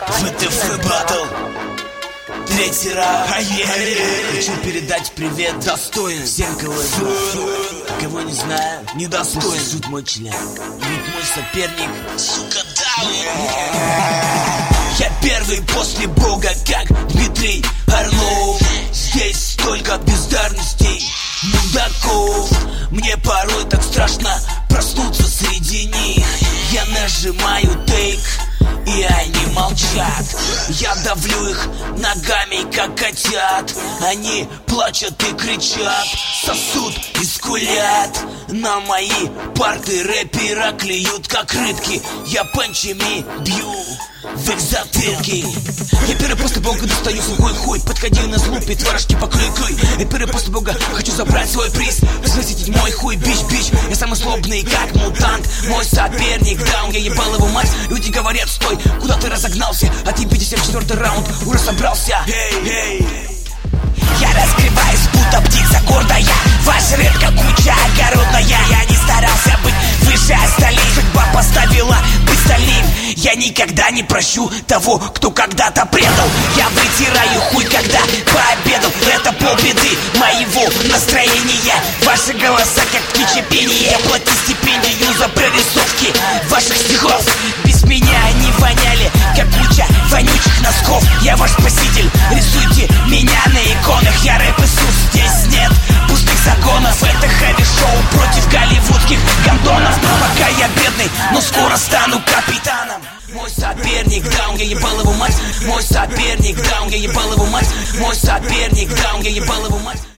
ВТФ Батл, третий раунд. Хочу передать привет достоин всем, кого знаю, кого не знаю, недостоин. Суть мой член, ведь мой соперник, сука, даун. Я первый после Бога, как Дмитрий Орлов. Здесь столько бездарностей, мудаков. Мне порой так страшно проснуться среди них. Я нажимаю тейк, и они молчат. Я давлю их ногами, как котят. Они плачут и кричат, сосут и скулят. На мои парты рэпера клюют, как рыбки. Я панчами бью в их затылки. Я первый после Бога достаю свой хуй. Подходи на злупе, творожки покрой-крой. Я первый после Бога хочу забрать свой приз. Разносить мой хуй, бич-бич. Я самый злобный, как мутант. Мой соперник даун, я ебал его мать. Люди говорят, стой, куда ты разогнался? Отъебитесь, я в 4-й раунд уже собрался. Я раскрываюсь, будто птица гордая. Ваш рэп как куча огородная. Я не старался быть выше остальных. Судьба поставила быть стальным. Я никогда не прощу того, кто когда-то предал. Я вытираю хуй, когда пообедал. Это полбеды моего настроения. Ваши голоса как птичье. Плати стипендию за прорисовки ваших стихов. Без меня они воняли, как куча вонючих носков. Я ваш спаситель, рисуйте меня на иконах. Я рэп Иисус, здесь нет пустых загонов. Это хэви-шоу против голливудских гондонов. Пока я бедный, но скоро стану капитаном. Мой соперник даун, я ебал его мать. Мой соперник даун, я ебал его мать. Мой соперник даун, я ебал его мать.